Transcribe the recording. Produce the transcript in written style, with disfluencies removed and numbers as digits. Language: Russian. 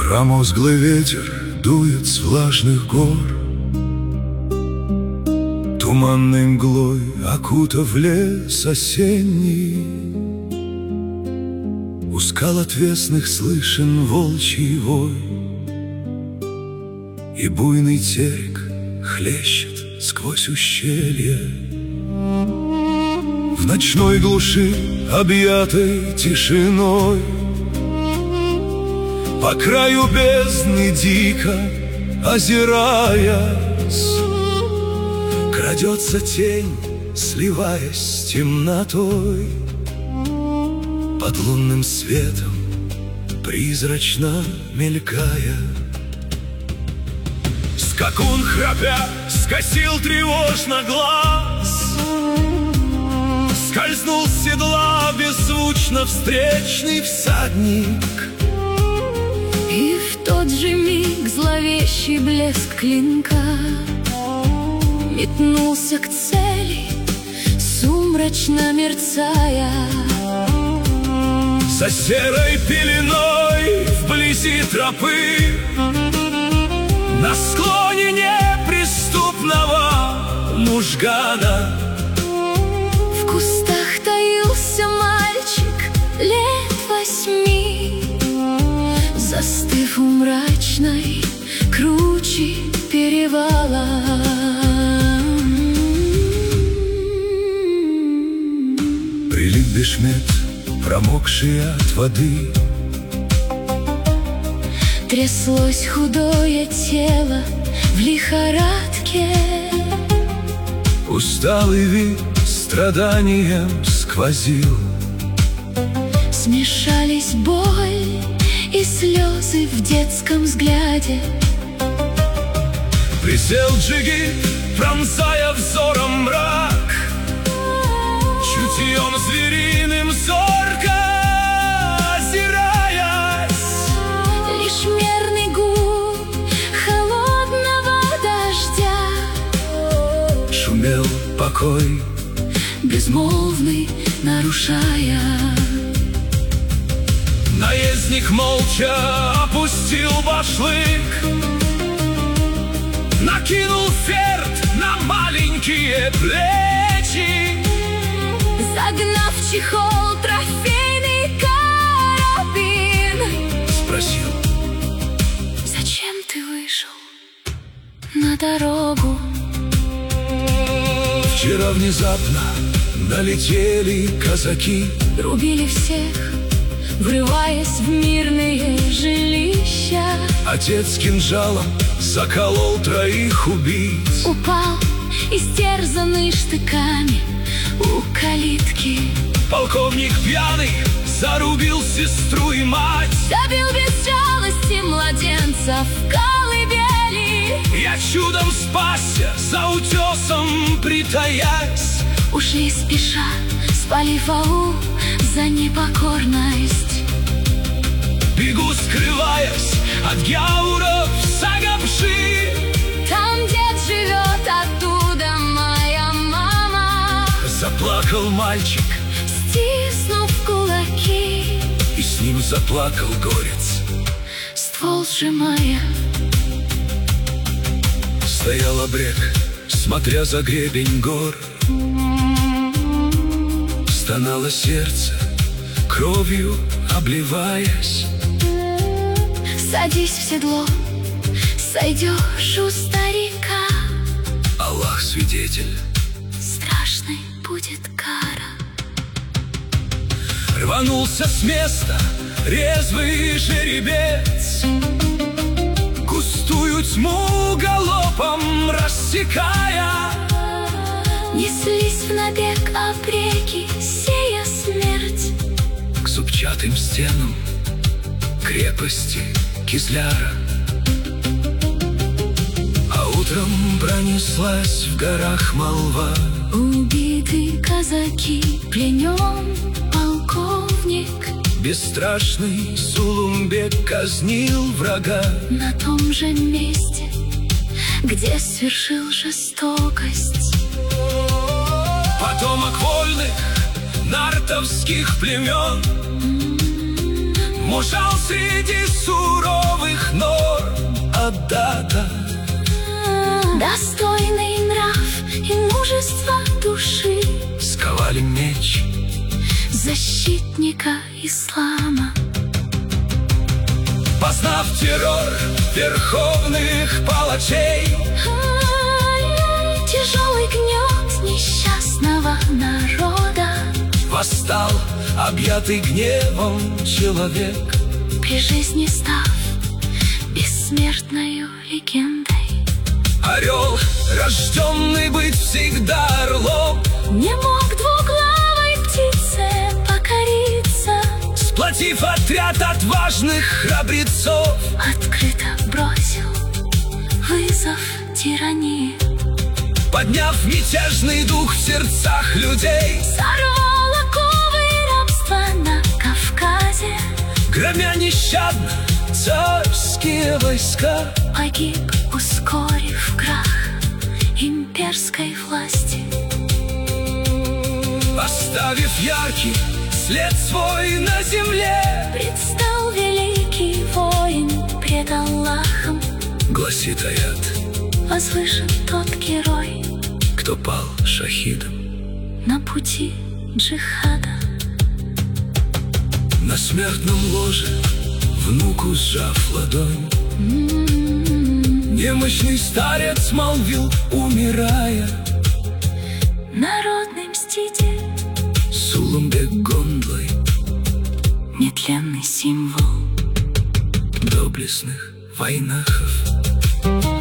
Промозглый ветер дует с влажных гор, туманной мглой окутав лес осенний. У скал отвесных слышен волчий вой, и буйный терек хлещет сквозь ущелье. В ночной глуши, объятой тишиной, по краю бездны дико озираясь, крадется тень, сливаясь с темнотой. Под лунным светом призрачно мелькая, скакун, храпя, скосил тревожно глаз, скользнул с седла беззвучно встречный всадник. И в тот же миг зловещий блеск клинка метнулся к цели, сумрачно мерцая. За серой пеленой вблизи тропы, на склоне неприступного мужгана, в кустах таился мальчик лет 8, застыв у мрачной кручи перевала. Прилип бешмет, промокший от воды, тряслось худое тело в лихорадке. усталый вид страданием сквозил. Смешались боль и слезы в детском взгляде. Присел джигит, пронзая взором мрак, чутьем звериным зорко озираясь. Лишь мерный гул холодного дождя шумел покой, безмолвный нарушая. Наездник молча опустил башлык, накинул ферт на маленькие плечи, загнав в чехол трофейный карабин, спросил: зачем ты вышел на дорогу? Вчера внезапно налетели казаки, Рубили всех, врываясь в мирные жилища. отец кинжалом заколол 3 убийц. Упал, истерзанный штыками у калитки. Полковник пьяный зарубил сестру и мать. Добил без жалости младенца в колыбели. Я чудом спасся, за утесом притаясь. Ушли спеша, спалив аул за непокорность. Бегу, скрываясь от гяуров Сагапши. Там дед живет, оттуда моя мама. Заплакал мальчик, Стиснув кулаки, и с ним заплакал горец. ствол сжимая. Стоял обрек, смотря за гребень гор. Стонало сердце, кровью обливаясь. Садись в седло, сойдешь у старика. Аллах свидетель, Страшной будет кара. рванулся с места резвый жеребец, густую тьму галопом рассекая. Неслись в набег обреки, сея смерть. К зубчатым стенам крепости Кизляра. А утром пронеслась в горах молва: Убиты казаки, пленен полковник. бесстрашный Сулумбек казнил врага. На том же месте, где свершил жестокость. Потомок вольных нартовских племен, мужал среди суровых норм Адата. Достойный нрав и мужество души Сковали меч защитника ислама. познав террор верховных палачей. Тяжелый гнет несчастного народа Восстал, объятый гневом человек, при жизни став бессмертною легендой. орел, рожденный быть всегда орлом, Не мог двуглавой птице покориться, сплотив отряд отважных храбрецов. открыто бросил вызов тирании. Подняв мятежный дух в сердцах людей, Сорвал оковы рабства на Кавказе, громя нещадно царские войска. погиб, ускорив крах имперской власти. Оставив яркий след свой на земле, Предстал великий воин пред Аллахом, гласит аят, возвышен тот герой кто пал шахидом. на пути джихада. На смертном ложе, внуку сжав ладонь, немощный старец молвил, умирая: Народный мститель, Сулумбек Гондлой, нетленный символ доблестных войнахов.